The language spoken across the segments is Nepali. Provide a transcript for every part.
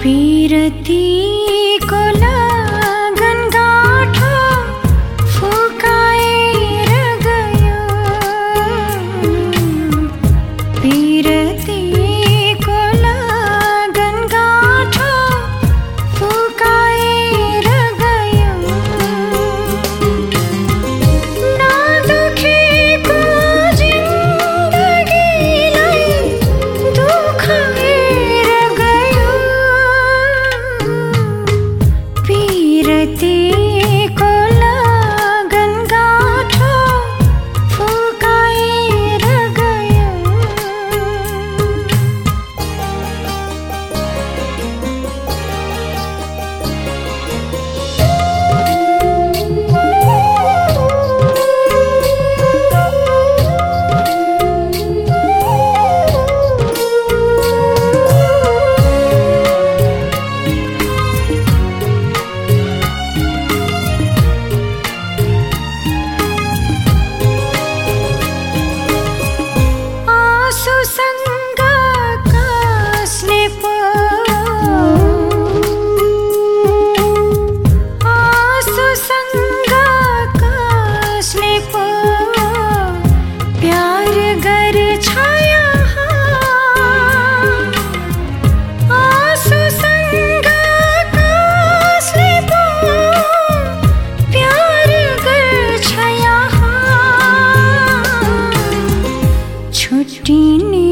पीरतीको लगन गाँठो फुकाएर गयो। पीरतीको लगन गाँठो फुकाएर गयो। नदुखेको जिन्दगीलाई दुखाएर गयो। पीरतीको लगन गाँठो फुकाएर गयो। आँसुसँग कसले पो आँसुसँग कसले पो प्यार गर्छ यहाँ। आँसुसँग कसले पो प्यार गर्छ यहाँ। छुट्टिने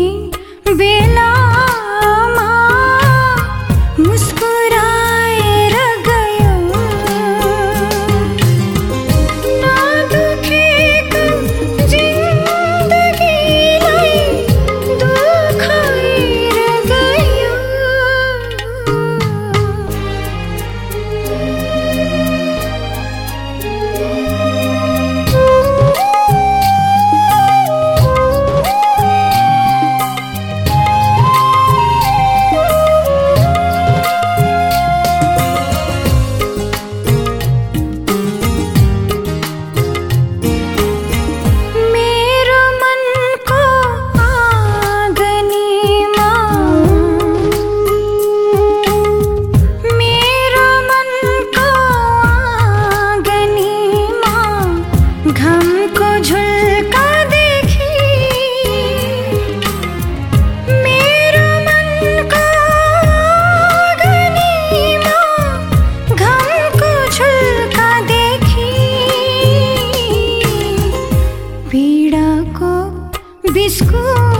बेलामा मुस्कुराएर गयो। नदुखेको जिन्दगीलाई दुखाएर गयो। मेरो मनको आँगनीमा मेरो मनको आँगनीमा घमको झुल्का देखी। मेरो मनको आँगनीमा घमको झुल्का देखी। पीडाको बिस्कुट